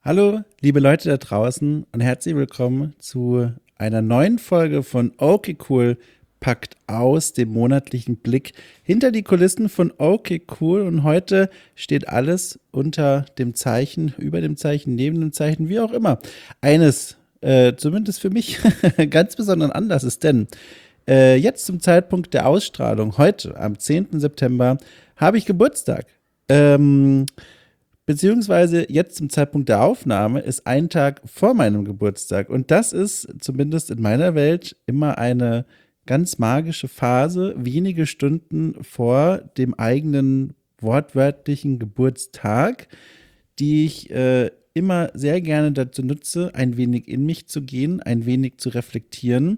Hallo, liebe Leute da draußen und herzlich willkommen zu einer neuen Folge von Okay Cool packt aus, dem monatlichen Blick hinter die Kulissen von Okay Cool. Und heute steht alles unter dem Zeichen, über dem Zeichen, neben dem Zeichen, wie auch immer. Eines, zumindest für mich, ganz besonderen Anlasses, denn jetzt zum Zeitpunkt der Ausstrahlung, heute am 10. September, habe ich Geburtstag. Ähm, Beziehungsweise jetzt zum Zeitpunkt der Aufnahme ist ein Tag vor meinem Geburtstag. Und das ist zumindest in meiner Welt immer eine ganz magische Phase, wenige Stunden vor dem eigenen wortwörtlichen Geburtstag, die ich immer sehr gerne dazu nutze, ein wenig in mich zu gehen, ein wenig zu reflektieren,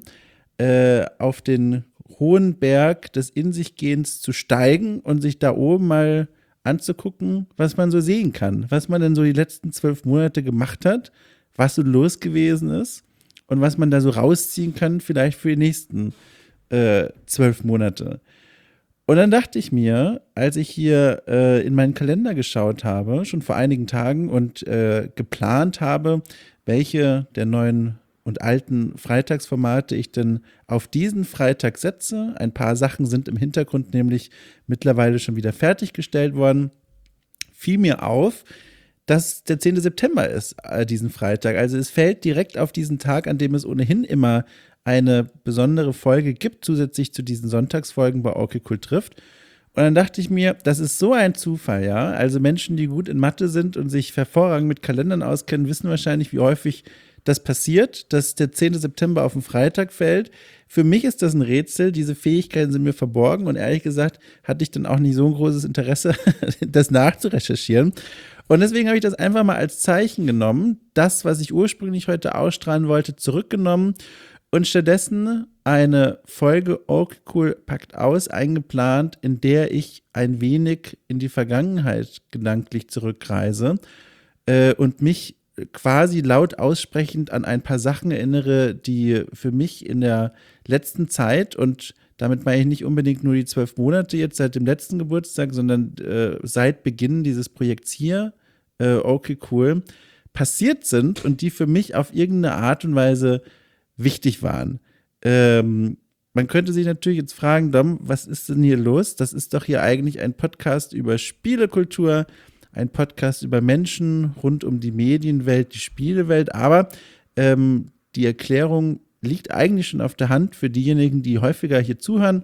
auf den hohen Berg des In sich Gehens zu steigen und sich da oben mal anzugucken, was man so sehen kann, was man denn so die letzten 12 Monate gemacht hat, was so los gewesen ist und was man da so rausziehen kann, vielleicht für die nächsten 12 Monate. Und dann dachte ich mir, als ich hier in meinen Kalender geschaut habe, schon vor einigen Tagen und geplant habe, welche der neuen und alten Freitagsformate ich denn auf diesen Freitag setze. Ein paar Sachen sind im Hintergrund nämlich mittlerweile schon wieder fertiggestellt worden. Fiel mir auf, dass der 10. September ist, diesen Freitag. Also es fällt direkt auf diesen Tag, an dem es ohnehin immer eine besondere Folge gibt, zusätzlich zu diesen Sonntagsfolgen bei Okay Cool trifft. Und dann dachte ich mir, das ist so ein Zufall, ja. Also Menschen, die gut in Mathe sind und sich hervorragend mit Kalendern auskennen, wissen wahrscheinlich, wie häufig das passiert, dass der 10. September auf den Freitag fällt. Für mich ist das ein Rätsel. Diese Fähigkeiten sind mir verborgen und ehrlich gesagt hatte ich dann auch nicht so ein großes Interesse, das nachzurecherchieren. Und deswegen habe ich das einfach mal als Zeichen genommen, das, was ich ursprünglich heute ausstrahlen wollte, zurückgenommen und stattdessen eine Folge Okay Cool packt aus eingeplant, in der ich ein wenig in die Vergangenheit gedanklich zurückreise und mich quasi laut aussprechend an ein paar Sachen erinnere, die für mich in der letzten Zeit, und damit meine ich nicht unbedingt nur die 12 Monate jetzt seit dem letzten Geburtstag, sondern seit Beginn dieses Projekts hier, Okay Cool, passiert sind und die für mich auf irgendeine Art und Weise wichtig waren. Man könnte sich natürlich jetzt fragen, Dom, was ist denn hier los? Das ist doch hier eigentlich ein Podcast über Spielekultur, ein Podcast über Menschen rund um die Medienwelt, die Spielewelt. Aber die Erklärung liegt eigentlich schon auf der Hand für diejenigen, die häufiger hier zuhören.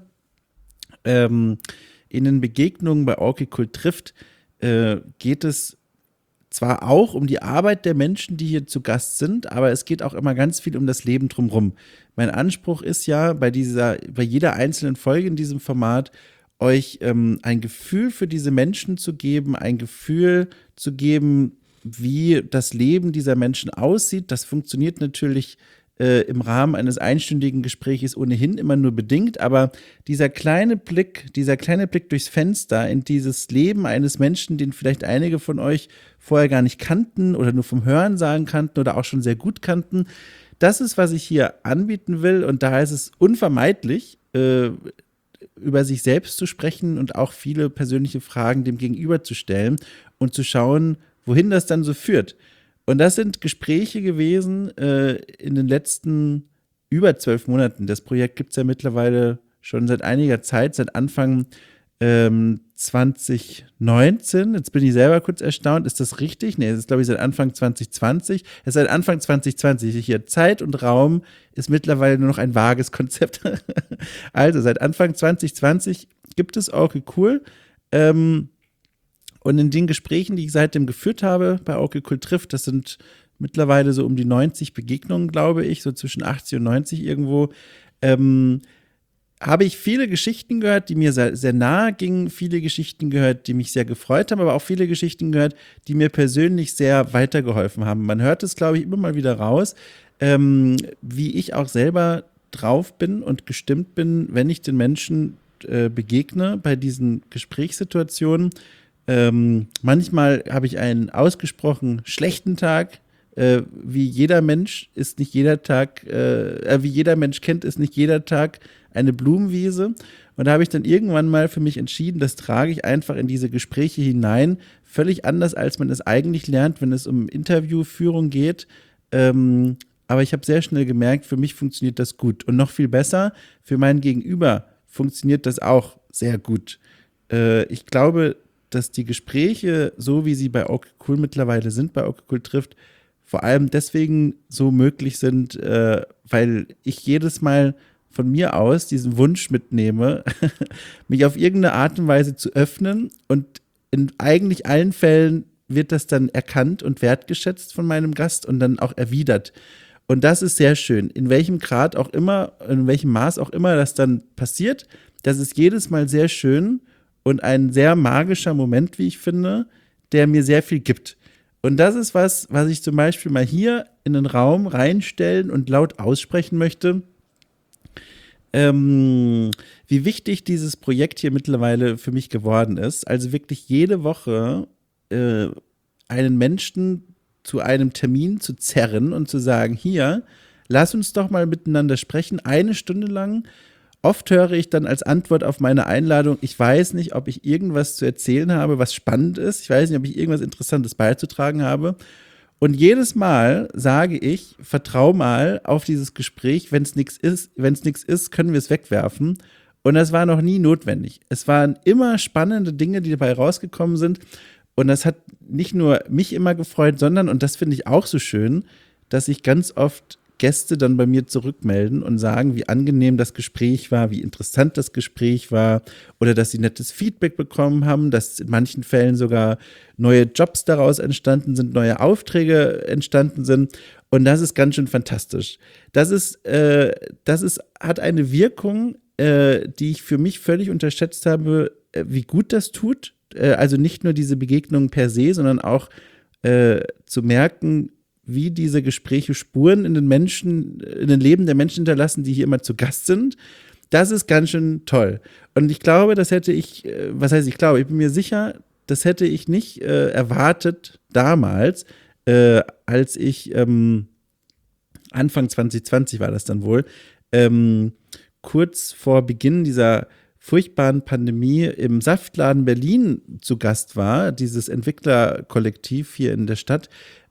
In den Begegnungen bei Okay Cool trifft geht es zwar auch um die Arbeit der Menschen, die hier zu Gast sind, aber es geht auch immer ganz viel um das Leben drumherum. Mein Anspruch ist ja bei jeder einzelnen Folge in diesem Format, euch ein Gefühl für diese Menschen zu geben, ein Gefühl zu geben, wie das Leben dieser Menschen aussieht. Das funktioniert natürlich im Rahmen eines einstündigen Gesprächs ohnehin immer nur bedingt, aber dieser kleine Blick durchs Fenster in dieses Leben eines Menschen, den vielleicht einige von euch vorher gar nicht kannten oder nur vom Hörensagen kannten oder auch schon sehr gut kannten, das ist, was ich hier anbieten will, und daher ist es unvermeidlich, über sich selbst zu sprechen und auch viele persönliche Fragen dem Gegenüber zu stellen und zu schauen, wohin das dann so führt. Und das sind Gespräche gewesen in den letzten über 12 Monaten. Das Projekt gibt es ja mittlerweile schon seit einiger Zeit, seit Anfang 2019. Jetzt bin ich selber kurz erstaunt. Ist das richtig? Nee, es ist, glaube ich, seit Anfang 2020. Es ist seit Anfang 2020. Hier Zeit und Raum ist mittlerweile nur noch ein vages Konzept. Also, seit Anfang 2020 gibt es Okay Cool. Und in den Gesprächen, die ich seitdem geführt habe bei Okay Cool trifft, das sind mittlerweile so um die 90 Begegnungen, glaube ich, so zwischen 80 und 90 irgendwo, habe ich viele Geschichten gehört, die mir sehr, sehr nahe gingen, viele Geschichten gehört, die mich sehr gefreut haben, aber auch viele Geschichten gehört, die mir persönlich sehr weitergeholfen haben. Man hört es, glaube ich, immer mal wieder raus, wie ich auch selber drauf bin und gestimmt bin, wenn ich den Menschen begegne bei diesen Gesprächssituationen. Manchmal habe ich einen ausgesprochen schlechten Tag, wie jeder Mensch ist nicht jeder Tag, wie jeder Mensch kennt, ist nicht jeder Tag eine Blumenwiese. Und da habe ich dann irgendwann mal für mich entschieden, das trage ich einfach in diese Gespräche hinein, völlig anders, als man es eigentlich lernt, wenn es um Interviewführung geht. Aber ich habe sehr schnell gemerkt, für mich funktioniert das gut. Und noch viel besser, für mein Gegenüber funktioniert das auch sehr gut. Ich glaube, dass die Gespräche, so wie sie bei Okay Cool mittlerweile sind, bei Okay Cool trifft, vor allem deswegen so möglich sind, weil ich jedes Mal von mir aus diesen Wunsch mitnehme, mich auf irgendeine Art und Weise zu öffnen, und in eigentlich allen Fällen wird das dann erkannt und wertgeschätzt von meinem Gast und dann auch erwidert. Und das ist sehr schön. In welchem Grad auch immer, in welchem Maß auch immer das dann passiert, das ist jedes Mal sehr schön und ein sehr magischer Moment, wie ich finde, der mir sehr viel gibt. Und das ist was ich zum Beispiel mal hier in den Raum reinstellen und laut aussprechen möchte. Wie wichtig dieses Projekt hier mittlerweile für mich geworden ist. Also wirklich jede Woche einen Menschen zu einem Termin zu zerren und zu sagen, hier, lass uns doch mal miteinander sprechen, eine Stunde lang. Oft höre ich dann als Antwort auf meine Einladung, ich weiß nicht, ob ich irgendwas zu erzählen habe, was spannend ist. Ich weiß nicht, ob ich irgendwas Interessantes beizutragen habe. Und jedes Mal sage ich, vertrau mal auf dieses Gespräch, wenn es nichts ist, können wir es wegwerfen. Und das war noch nie notwendig. Es waren immer spannende Dinge, die dabei rausgekommen sind. Und das hat nicht nur mich immer gefreut, sondern, und das finde ich auch so schön, dass sich ganz oft Gäste dann bei mir zurückmelden und sagen, wie angenehm das Gespräch war, wie interessant das Gespräch war, oder dass sie nettes Feedback bekommen haben, dass in manchen Fällen sogar neue Jobs daraus entstanden sind, neue Aufträge entstanden sind. Und das ist ganz schön fantastisch. Hat eine Wirkung, die ich für mich völlig unterschätzt habe, wie gut das tut. Also nicht nur diese Begegnungen per se, sondern auch zu merken, wie diese Gespräche Spuren in den Leben der Menschen hinterlassen, die hier immer zu Gast sind. Das ist ganz schön toll. Und ich glaube, ich bin mir sicher, das hätte ich nicht erwartet damals, als ich Anfang 2020 war das dann wohl, kurz vor Beginn dieser furchtbaren Pandemie im Saftladen Berlin zu Gast war, dieses Entwicklerkollektiv hier in der Stadt,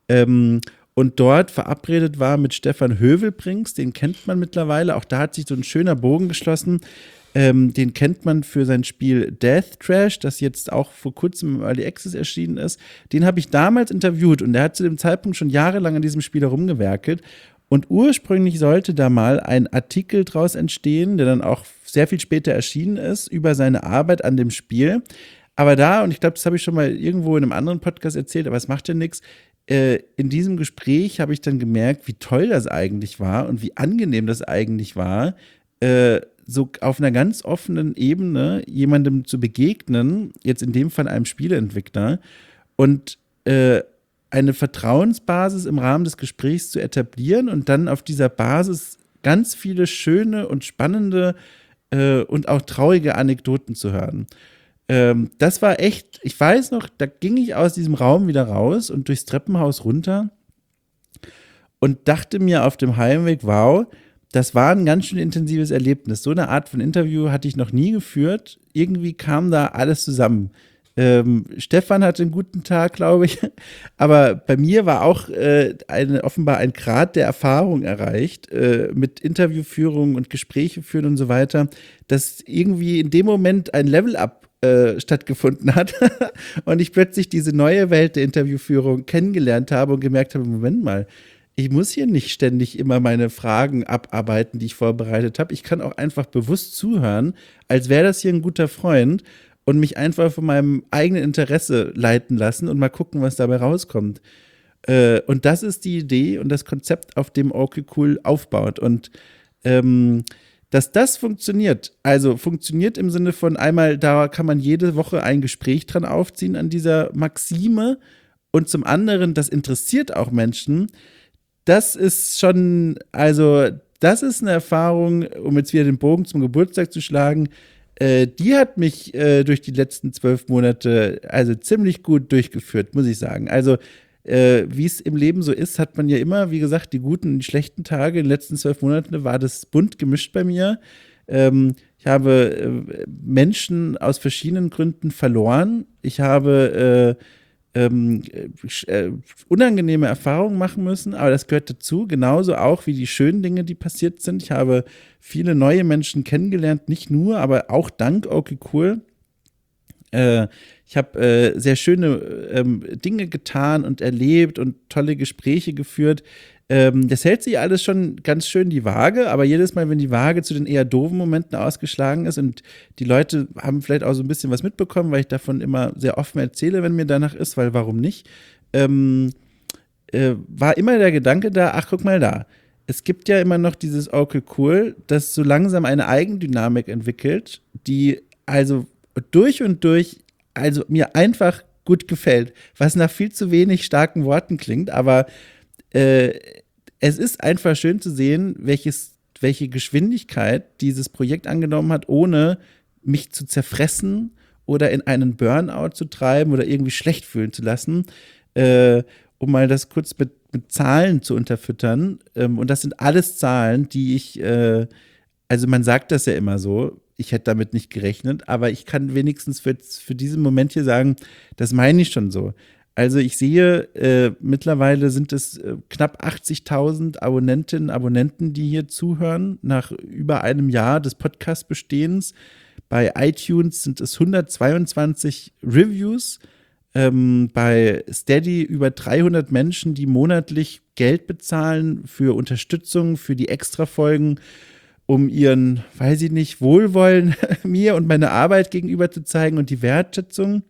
und dort verabredet war mit Stefan Hövelbrings, den kennt man mittlerweile, auch da hat sich so ein schöner Bogen geschlossen, den kennt man für sein Spiel Death Trash, das jetzt auch vor kurzem im Early Access erschienen ist. Den habe ich damals interviewt und der hat zu dem Zeitpunkt schon jahrelang an diesem Spiel herumgewerkelt. Und ursprünglich sollte da mal ein Artikel draus entstehen, der dann auch sehr viel später erschienen ist, über seine Arbeit an dem Spiel. Aber da, und ich glaube, das habe ich schon mal irgendwo in einem anderen Podcast erzählt, aber es macht ja nichts, in diesem Gespräch habe ich dann gemerkt, wie toll das eigentlich war und wie angenehm das eigentlich war, so auf einer ganz offenen Ebene jemandem zu begegnen, jetzt in dem Fall einem Spieleentwickler, und eine Vertrauensbasis im Rahmen des Gesprächs zu etablieren und dann auf dieser Basis ganz viele schöne und spannende und auch traurige Anekdoten zu hören. Das war echt, ich weiß noch, da ging ich aus diesem Raum wieder raus und durchs Treppenhaus runter und dachte mir auf dem Heimweg, wow, das war ein ganz schön intensives Erlebnis. So eine Art von Interview hatte ich noch nie geführt. Irgendwie kam da alles zusammen. Stefan hatte einen guten Tag, glaube ich, aber bei mir war auch offenbar ein Grad der Erfahrung erreicht, mit Interviewführung und Gespräche führen und so weiter, dass irgendwie in dem Moment ein Level-Up stattgefunden hat und ich plötzlich diese neue Welt der Interviewführung kennengelernt habe und gemerkt habe, Moment mal, ich muss hier nicht ständig immer meine Fragen abarbeiten, die ich vorbereitet habe. Ich kann auch einfach bewusst zuhören, als wäre das hier ein guter Freund, und mich einfach von meinem eigenen Interesse leiten lassen und mal gucken, was dabei rauskommt. Und das ist die Idee und das Konzept, auf dem Okay Cool aufbaut. Und dass das funktioniert, also funktioniert im Sinne von einmal, da kann man jede Woche ein Gespräch dran aufziehen an dieser Maxime, und zum anderen, das interessiert auch Menschen. Das ist schon, also das ist eine Erfahrung, um jetzt wieder den Bogen zum Geburtstag zu schlagen, die hat mich durch die letzten 12 Monate also ziemlich gut durchgeführt, muss ich sagen. Also wie es im Leben so ist, hat man ja immer, wie gesagt, die guten und die schlechten Tage. In den letzten 12 Monaten war das bunt gemischt bei mir. Ich habe Menschen aus verschiedenen Gründen verloren. Ich habe unangenehme Erfahrungen machen müssen, aber das gehört dazu, genauso auch wie die schönen Dinge, die passiert sind. Ich habe viele neue Menschen kennengelernt, nicht nur, aber auch dank Okay Cool. Ich habe sehr schöne Dinge getan und erlebt und tolle Gespräche geführt. Das hält sich alles schon ganz schön die Waage, aber jedes Mal, wenn die Waage zu den eher doofen Momenten ausgeschlagen ist und die Leute haben vielleicht auch so ein bisschen was mitbekommen, weil ich davon immer sehr offen erzähle, wenn mir danach ist, weil warum nicht, war immer der Gedanke da, ach, guck mal da. Es gibt ja immer noch dieses Okay Cool, das so langsam eine Eigendynamik entwickelt, die also durch und durch, also mir einfach gut gefällt, was nach viel zu wenig starken Worten klingt, aber es ist einfach schön zu sehen, welche Geschwindigkeit dieses Projekt angenommen hat, ohne mich zu zerfressen oder in einen Burnout zu treiben oder irgendwie schlecht fühlen zu lassen, um mal das kurz mit Zahlen zu unterfüttern. Und das sind alles Zahlen, die ich, also man sagt das ja immer so, ich hätte damit nicht gerechnet, aber ich kann wenigstens für diesen Moment hier sagen, das meine ich schon so. Also ich sehe, mittlerweile sind es knapp 80.000 Abonnentinnen und Abonnenten, die hier zuhören, nach über einem Jahr des Podcast-Bestehens. Bei iTunes sind es 122 Reviews, bei Steady über 300 Menschen, die monatlich Geld bezahlen für Unterstützung, für die Extra-Folgen, um ihren, weiß ich nicht, Wohlwollen mir und meiner Arbeit gegenüber zu zeigen und die Wertschätzung.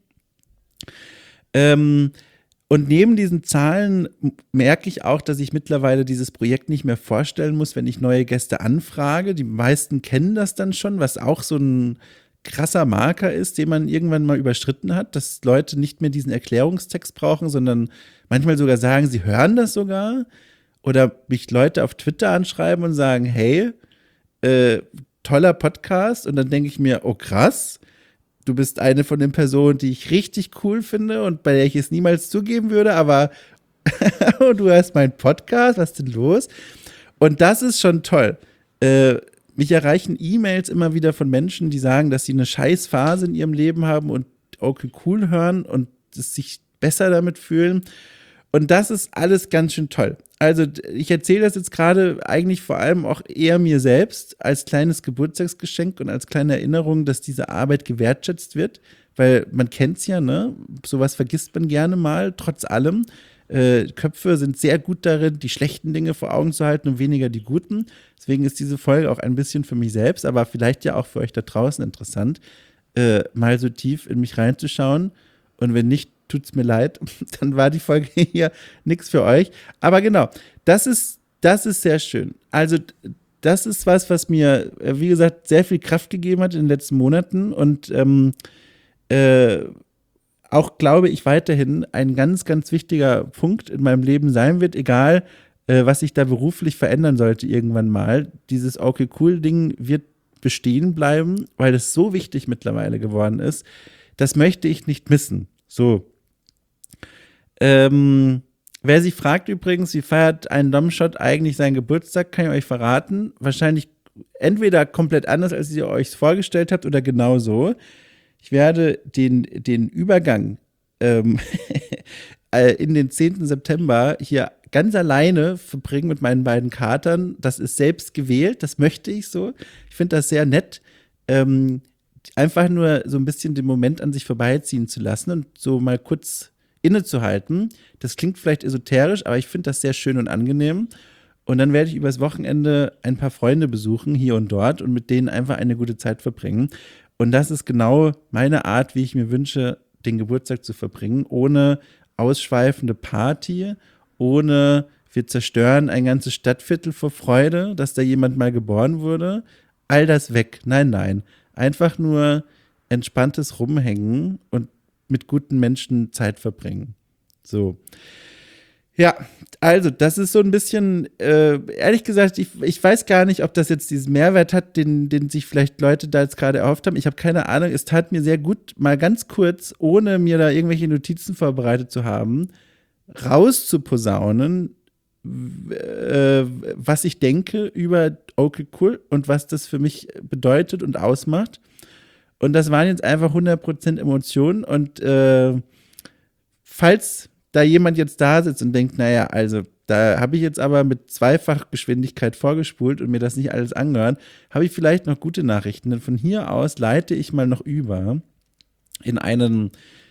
Und neben diesen Zahlen merke ich auch, dass ich mittlerweile dieses Projekt nicht mehr vorstellen muss, wenn ich neue Gäste anfrage. Die meisten kennen das dann schon, was auch so ein krasser Marker ist, den man irgendwann mal überschritten hat, dass Leute nicht mehr diesen Erklärungstext brauchen, sondern manchmal sogar sagen, sie hören das sogar. Oder mich Leute auf Twitter anschreiben und sagen, hey, toller Podcast. Und dann denke ich mir, oh krass, du bist eine von den Personen, die ich richtig cool finde und bei der ich es niemals zugeben würde, aber du hörst meinen Podcast, was ist denn los? Und das ist schon toll. Mich erreichen E-Mails immer wieder von Menschen, die sagen, dass sie eine scheiß Phase in ihrem Leben haben und Okay Cool hören und sich besser damit fühlen. Und das ist alles ganz schön toll. Also ich erzähle das jetzt gerade eigentlich vor allem auch eher mir selbst als kleines Geburtstagsgeschenk und als kleine Erinnerung, dass diese Arbeit gewertschätzt wird, weil man kennt es ja, ne? Sowas vergisst man gerne mal, trotz allem. Köpfe sind sehr gut darin, die schlechten Dinge vor Augen zu halten und weniger die guten. Deswegen ist diese Folge auch ein bisschen für mich selbst, aber vielleicht ja auch für euch da draußen interessant, mal so tief in mich reinzuschauen. Und wenn nicht, tut's mir leid, dann war die Folge hier nichts für euch. Aber genau, das ist sehr schön. Also das ist was mir, wie gesagt, sehr viel Kraft gegeben hat in den letzten Monaten und auch, glaube ich, weiterhin ein ganz, ganz wichtiger Punkt in meinem Leben sein wird, egal, was sich da beruflich verändern sollte irgendwann mal. Dieses Okay Cool-Ding wird bestehen bleiben, weil es so wichtig mittlerweile geworden ist. Das möchte ich nicht missen. So. Wer sich fragt übrigens, wie feiert ein Domshot eigentlich seinen Geburtstag, kann ich euch verraten. Wahrscheinlich entweder komplett anders, als ihr euch vorgestellt habt, oder genau so. Ich werde den Übergang in den 10. September hier ganz alleine verbringen mit meinen beiden Katern. Das ist selbst gewählt, das möchte ich so. Ich finde das sehr nett, einfach nur so ein bisschen den Moment an sich vorbeiziehen zu lassen und so mal kurz innezuhalten. Das klingt vielleicht esoterisch, aber ich finde das sehr schön und angenehm. Und dann werde ich übers Wochenende ein paar Freunde besuchen, hier und dort, und mit denen einfach eine gute Zeit verbringen. Und das ist genau meine Art, wie ich mir wünsche, den Geburtstag zu verbringen, ohne ausschweifende Party, ohne wir zerstören ein ganzes Stadtviertel vor Freude, dass da jemand mal geboren wurde. All das weg. Nein, nein. Einfach nur entspanntes Rumhängen und mit guten Menschen Zeit verbringen. So. Ja, also das ist so ein bisschen, ehrlich gesagt, ich weiß gar nicht, ob das jetzt diesen Mehrwert hat, den sich vielleicht Leute da jetzt gerade erhofft haben. Ich habe keine Ahnung. Es tat mir sehr gut, mal ganz kurz, ohne mir da irgendwelche Notizen vorbereitet zu haben, rauszuposaunen, was ich denke über Okay Cool und was das für mich bedeutet und ausmacht. Und das waren jetzt einfach 100% Emotionen. Und falls da jemand jetzt da sitzt und denkt, naja, also da habe ich jetzt aber mit Zweifachgeschwindigkeit vorgespult und mir das nicht alles angehört, habe ich vielleicht noch gute Nachrichten. Denn von hier aus leite ich mal noch über in einen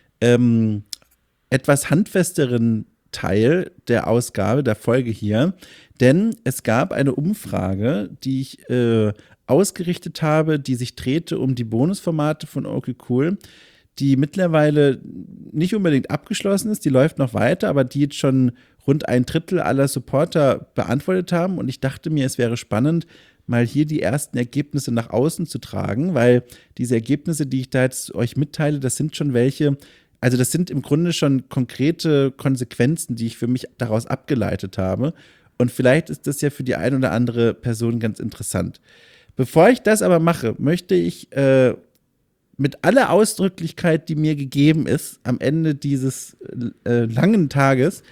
etwas handfesteren Teil der Ausgabe, der Folge hier. Denn es gab eine Umfrage, die ich ausgerichtet habe, die sich drehte um die Bonusformate von Okay Cool, die mittlerweile nicht unbedingt abgeschlossen ist, die läuft noch weiter, aber die jetzt schon rund 1/3 aller Supporter beantwortet haben. Und ich dachte mir, es wäre spannend, mal hier die ersten Ergebnisse nach außen zu tragen, weil diese Ergebnisse, die ich da jetzt euch mitteile, das sind schon welche, also das sind im Grunde schon konkrete Konsequenzen, die ich für mich daraus abgeleitet habe. Und vielleicht ist das ja für die eine oder andere Person ganz interessant. Bevor ich das aber mache, möchte ich mit aller Ausdrücklichkeit, die mir gegeben ist, am Ende dieses langen Tages,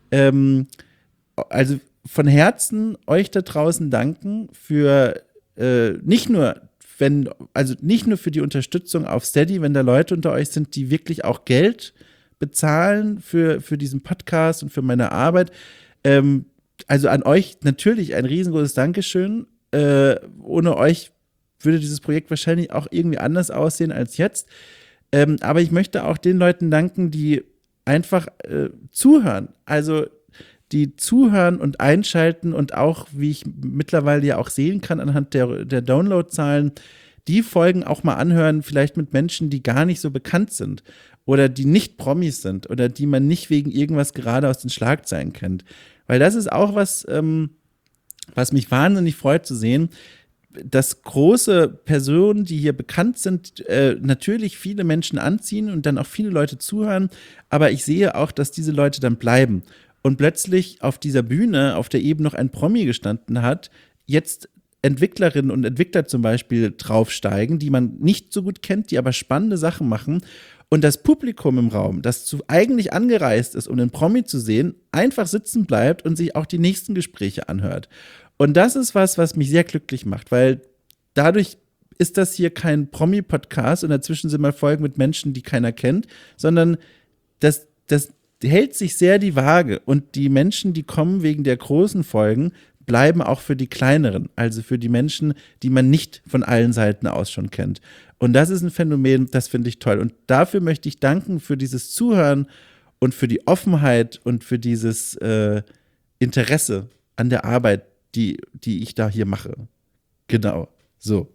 also von Herzen euch da draußen danken für nicht nur für die Unterstützung auf Steady, wenn da Leute unter euch sind, die wirklich auch Geld bezahlen für diesen Podcast und für meine Arbeit. Also an euch natürlich ein riesengroßes Dankeschön. Ohne euch würde dieses Projekt wahrscheinlich auch irgendwie anders aussehen als jetzt. Aber ich möchte auch den Leuten danken, die einfach zuhören. Also die zuhören und einschalten und auch, wie ich mittlerweile ja auch sehen kann anhand der Downloadzahlen, die Folgen auch mal anhören, vielleicht mit Menschen, die gar nicht so bekannt sind oder die nicht Promis sind oder die man nicht wegen irgendwas gerade aus den Schlagzeilen kennt. Weil das ist auch was, was mich wahnsinnig freut zu sehen, dass große Personen, die hier bekannt sind, natürlich viele Menschen anziehen und dann auch viele Leute zuhören, aber ich sehe auch, dass diese Leute dann bleiben und plötzlich auf dieser Bühne, auf der eben noch ein Promi gestanden hat, jetzt Entwicklerinnen und Entwickler zum Beispiel draufsteigen, die man nicht so gut kennt, die aber spannende Sachen machen und das Publikum im Raum, das eigentlich angereist ist, um den Promi zu sehen, einfach sitzen bleibt und sich auch die nächsten Gespräche anhört. Und das ist was mich sehr glücklich macht, weil dadurch ist das hier kein Promi-Podcast und dazwischen sind mal Folgen mit Menschen, die keiner kennt, sondern das hält sich sehr die Waage und die Menschen, die kommen wegen der großen Folgen, bleiben auch für die kleineren, also für die Menschen, die man nicht von allen Seiten aus schon kennt. Und das ist ein Phänomen, das finde ich toll. Und dafür möchte ich danken für dieses Zuhören und für die Offenheit und für dieses Interesse an der Arbeit, die ich da hier mache. Genau, so.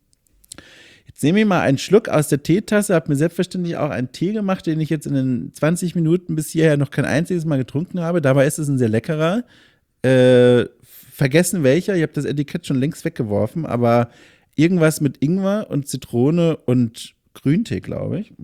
Jetzt nehme ich mal einen Schluck aus der Teetasse, habe mir selbstverständlich auch einen Tee gemacht, den ich jetzt in den 20 Minuten bis hierher noch kein einziges Mal getrunken habe. Dabei ist es ein sehr leckerer. Vergessen welcher, ich habe das Etikett schon längst weggeworfen, aber irgendwas mit Ingwer und Zitrone und Grüntee, glaube ich.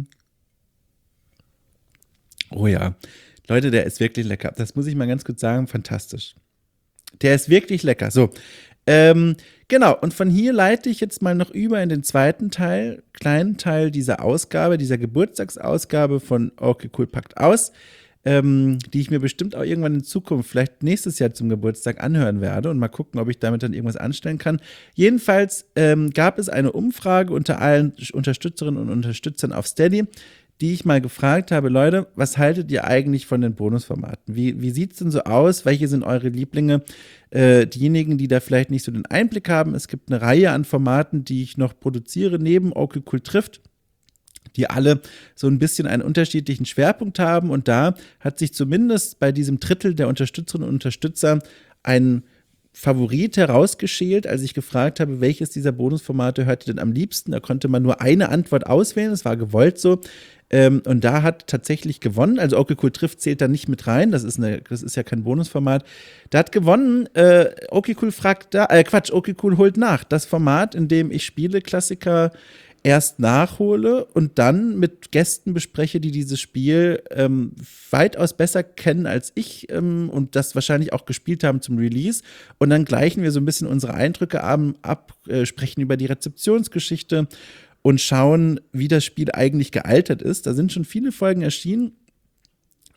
Oh ja, Leute, der ist wirklich lecker. Das muss ich mal ganz kurz sagen, fantastisch. Der ist wirklich lecker. So, genau. Und von hier leite ich jetzt mal noch über in den zweiten Teil, kleinen Teil dieser Ausgabe, dieser Geburtstagsausgabe von Okay Cool packt aus, die ich mir bestimmt auch irgendwann in Zukunft, vielleicht nächstes Jahr zum Geburtstag anhören werde und mal gucken, ob ich damit dann irgendwas anstellen kann. Jedenfalls gab es eine Umfrage unter allen Unterstützerinnen und Unterstützern auf Steady, die ich mal gefragt habe, Leute, was haltet ihr eigentlich von den Bonusformaten? Wie sieht es denn so aus? Welche sind eure Lieblinge? Diejenigen, die da vielleicht nicht so den Einblick haben, es gibt eine Reihe an Formaten, die ich noch produziere, neben Okay Cool trifft, die alle so ein bisschen einen unterschiedlichen Schwerpunkt haben. Und da hat sich zumindest bei diesem Drittel der Unterstützerinnen und Unterstützer ein Favorit herausgeschält, als ich gefragt habe, welches dieser Bonusformate hört ihr denn am liebsten? Da konnte man nur eine Antwort auswählen, das war gewollt so. Und da hat tatsächlich gewonnen, also Okay Cool trifft zählt da nicht mit rein, das ist ja kein Bonusformat. Da hat gewonnen, Okay Cool holt nach. Das Format, in dem ich Spieleklassiker erst nachhole und dann mit Gästen bespreche, die dieses Spiel weitaus besser kennen als ich und das wahrscheinlich auch gespielt haben zum Release. Und dann gleichen wir so ein bisschen unsere Eindrücke ab, sprechen über die Rezeptionsgeschichte und schauen, wie das Spiel eigentlich gealtert ist. Da sind schon viele Folgen erschienen.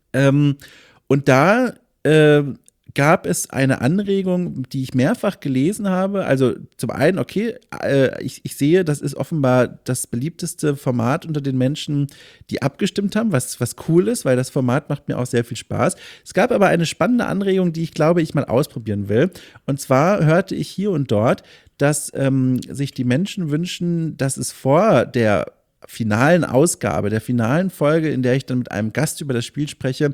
Ähm, und da äh, gab es eine Anregung, die ich mehrfach gelesen habe. Also zum einen, okay, ich sehe, das ist offenbar das beliebteste Format unter den Menschen, die abgestimmt haben, was cool ist, weil das Format macht mir auch sehr viel Spaß. Es gab aber eine spannende Anregung, die ich glaube, ich mal ausprobieren will. Und zwar hörte ich hier und dort, dass sich die Menschen wünschen, dass es vor der finalen Ausgabe, der finalen Folge, in der ich dann mit einem Gast über das Spiel spreche,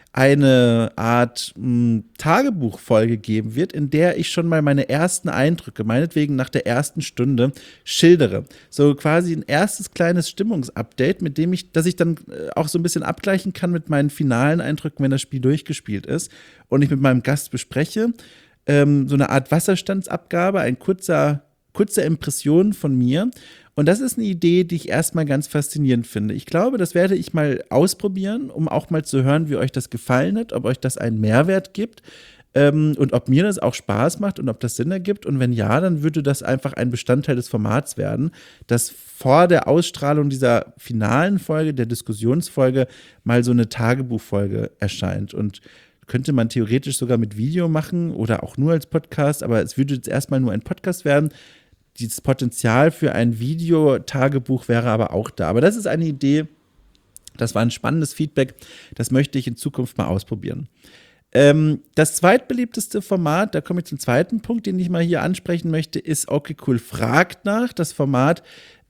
eine Art Tagebuchfolge geben wird, in der ich schon mal meine ersten Eindrücke, meinetwegen nach der ersten Stunde, schildere. So quasi ein erstes kleines Stimmungsupdate, mit dem dass ich dann auch so ein bisschen abgleichen kann mit meinen finalen Eindrücken, wenn das Spiel durchgespielt ist und ich mit meinem Gast bespreche. So eine Art Wasserstandsabgabe, ein kurze Impression von mir. Und das ist eine Idee, die ich erstmal ganz faszinierend finde. Ich glaube, das werde ich mal ausprobieren, um auch mal zu hören, wie euch das gefallen hat, ob euch das einen Mehrwert gibt und ob mir das auch Spaß macht und ob das Sinn ergibt. Und wenn ja, dann würde das einfach ein Bestandteil des Formats werden, dass vor der Ausstrahlung dieser finalen Folge, der Diskussionsfolge, mal so eine Tagebuchfolge erscheint. Und könnte man theoretisch sogar mit Video machen oder auch nur als Podcast, aber es würde jetzt erstmal nur ein Podcast werden. Dieses Potenzial für ein Videotagebuch wäre aber auch da. Aber das ist eine Idee, das war ein spannendes Feedback, das möchte ich in Zukunft mal ausprobieren. Das zweitbeliebteste Format, da komme ich zum zweiten Punkt, den ich mal hier ansprechen möchte, ist Okay Cool fragt nach. Das Format,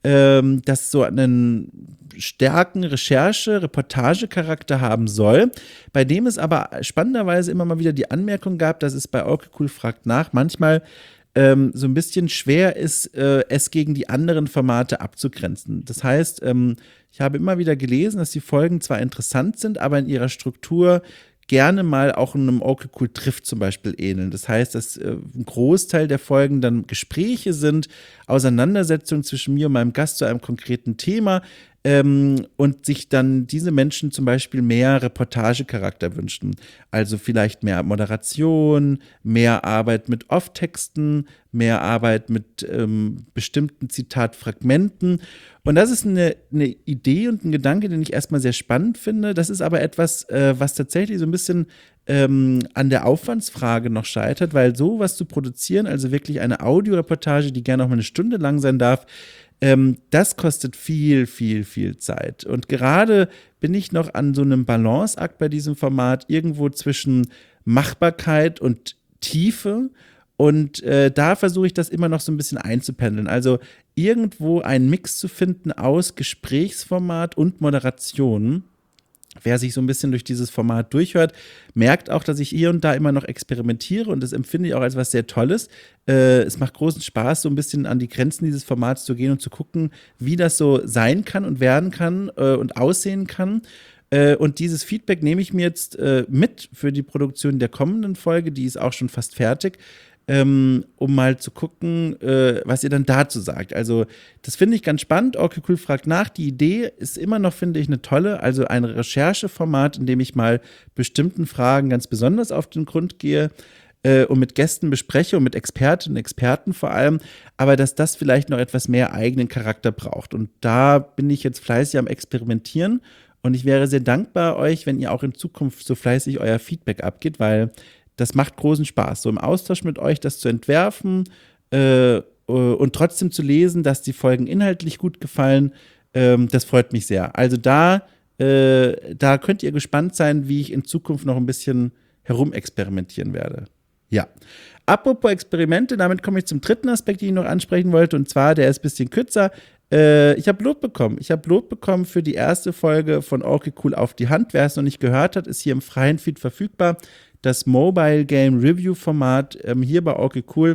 das so einen starken Reportagecharakter haben soll, bei dem es aber spannenderweise immer mal wieder die Anmerkung gab, dass es bei Okay Cool fragt nach manchmal so ein bisschen schwer ist, es gegen die anderen Formate abzugrenzen. Das heißt, ich habe immer wieder gelesen, dass die Folgen zwar interessant sind, aber in ihrer Struktur gerne mal auch einem Okay Cool trifft zum Beispiel ähneln. Das heißt, dass ein Großteil der Folgen dann Gespräche sind, Auseinandersetzungen zwischen mir und meinem Gast zu einem konkreten Thema, und sich dann diese Menschen zum Beispiel mehr Reportagecharakter wünschen. Also vielleicht mehr Moderation, mehr Arbeit mit Off-Texten, mehr Arbeit mit bestimmten Zitatfragmenten. Und das ist eine Idee und ein Gedanke, den ich erstmal sehr spannend finde. Das ist aber etwas, was tatsächlich so ein bisschen an der Aufwandsfrage noch scheitert, weil sowas zu produzieren, also wirklich eine Audioreportage, die gerne auch mal eine Stunde lang sein darf, das kostet viel, viel, viel Zeit. Und gerade bin ich noch an so einem Balanceakt bei diesem Format, irgendwo zwischen Machbarkeit und Tiefe. Und da versuche ich das immer noch so ein bisschen einzupendeln. Also irgendwo einen Mix zu finden aus Gesprächsformat und Moderation. Wer sich so ein bisschen durch dieses Format durchhört, merkt auch, dass ich hier und da immer noch experimentiere und das empfinde ich auch als was sehr Tolles. Es macht großen Spaß, so ein bisschen an die Grenzen dieses Formats zu gehen und zu gucken, wie das so sein kann und werden kann und aussehen kann. Und dieses Feedback nehme ich mir jetzt mit für die Produktion der kommenden Folge, die ist auch schon fast fertig. Um mal zu gucken, was ihr dann dazu sagt. Also, das finde ich ganz spannend. Okay Cool fragt nach. Die Idee ist immer noch, finde ich, eine tolle. Also ein Rechercheformat, in dem ich mal bestimmten Fragen ganz besonders auf den Grund gehe und mit Gästen bespreche und mit Expertinnen und Experten vor allem. Aber dass das vielleicht noch etwas mehr eigenen Charakter braucht. Und da bin ich jetzt fleißig am Experimentieren. Und ich wäre sehr dankbar euch, wenn ihr auch in Zukunft so fleißig euer Feedback abgebt, weil das macht großen Spaß, so im Austausch mit euch das zu entwerfen und trotzdem zu lesen, dass die Folgen inhaltlich gut gefallen. Das freut mich sehr. Also da könnt ihr gespannt sein, wie ich in Zukunft noch ein bisschen herumexperimentieren werde. Ja. Apropos Experimente, damit komme ich zum dritten Aspekt, den ich noch ansprechen wollte. Und zwar, der ist ein bisschen kürzer. Ich habe Lob bekommen. Ich habe Lob bekommen für die erste Folge von Okay Cool auf die Hand. Wer es noch nicht gehört hat, ist hier im freien Feed verfügbar. Das Mobile Game Review Format hier bei Okay Cool,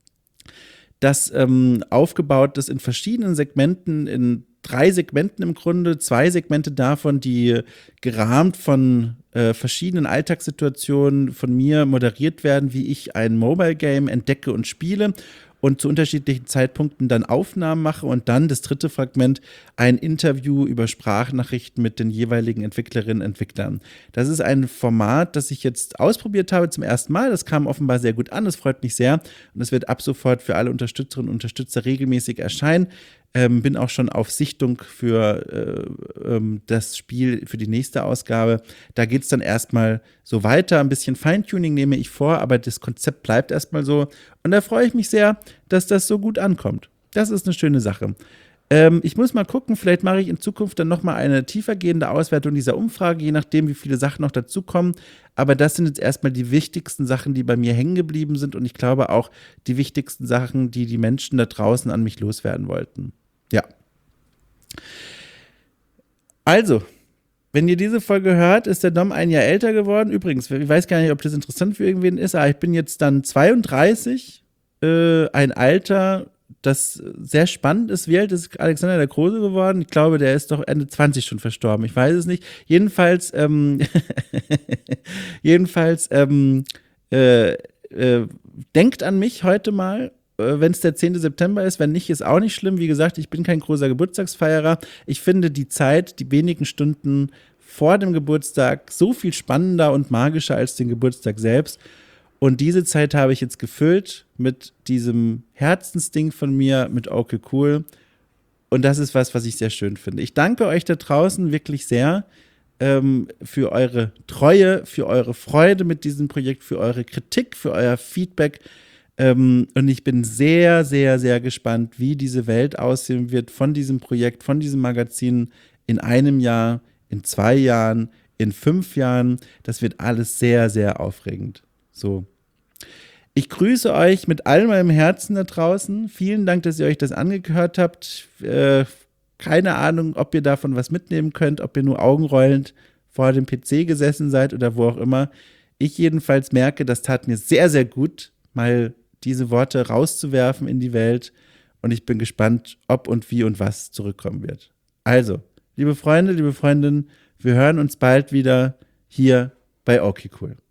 das aufgebaut ist in verschiedenen Segmenten, in 3 Segmenten im Grunde, 2 Segmente davon, die gerahmt von verschiedenen Alltagssituationen von mir moderiert werden, wie ich ein Mobile Game entdecke und spiele und zu unterschiedlichen Zeitpunkten dann Aufnahmen mache und dann das dritte Fragment ein Interview über Sprachnachrichten mit den jeweiligen Entwicklerinnen und Entwicklern. Das ist ein Format, das ich jetzt ausprobiert habe zum ersten Mal. Das kam offenbar sehr gut an, das freut mich sehr und es wird ab sofort für alle Unterstützerinnen und Unterstützer regelmäßig erscheinen. Bin auch schon auf Sichtung für das Spiel, für die nächste Ausgabe. Da geht es dann erstmal so weiter. Ein bisschen Feintuning nehme ich vor, aber das Konzept bleibt erstmal so. Und da freue ich mich sehr, dass das so gut ankommt. Das ist eine schöne Sache. Ich muss mal gucken, vielleicht mache ich in Zukunft dann nochmal eine tiefergehende Auswertung dieser Umfrage, je nachdem, wie viele Sachen noch dazukommen. Aber das sind jetzt erstmal die wichtigsten Sachen, die bei mir hängen geblieben sind und ich glaube auch die wichtigsten Sachen, die die Menschen da draußen an mich loswerden wollten. Ja. Also, wenn ihr diese Folge hört, ist der Dom ein Jahr älter geworden. Übrigens, ich weiß gar nicht, ob das interessant für irgendwen ist, aber ich bin jetzt dann 32, ein Alter, das sehr spannend ist. Wie alt ist Alexander der Große geworden? Ich glaube, der ist doch Ende 20 schon verstorben. Ich weiß es nicht. Jedenfalls, jedenfalls, denkt an mich heute mal, wenn es der 10. September ist. Wenn nicht, ist auch nicht schlimm. Wie gesagt, ich bin kein großer Geburtstagsfeierer. Ich finde die Zeit, die wenigen Stunden vor dem Geburtstag so viel spannender und magischer als den Geburtstag selbst. Und diese Zeit habe ich jetzt gefüllt mit diesem Herzensding von mir, mit Okay Cool. Und das ist was ich sehr schön finde. Ich danke euch da draußen wirklich sehr für eure Treue, für eure Freude mit diesem Projekt, für eure Kritik, für euer Feedback. Und ich bin sehr, sehr, sehr gespannt, wie diese Welt aussehen wird von diesem Projekt, von diesem Magazin in einem Jahr, in 2 Jahren, in 5 Jahren. Das wird alles sehr, sehr aufregend. So. Ich grüße euch mit all meinem Herzen da draußen. Vielen Dank, dass ihr euch das angehört habt. Keine Ahnung, ob ihr davon was mitnehmen könnt, ob ihr nur augenrollend vor dem PC gesessen seid oder wo auch immer. Ich jedenfalls merke, das tat mir sehr, sehr gut, mal diese Worte rauszuwerfen in die Welt. Und ich bin gespannt, ob und wie und was zurückkommen wird. Also, liebe Freunde, liebe Freundinnen, wir hören uns bald wieder hier bei Okay Cool.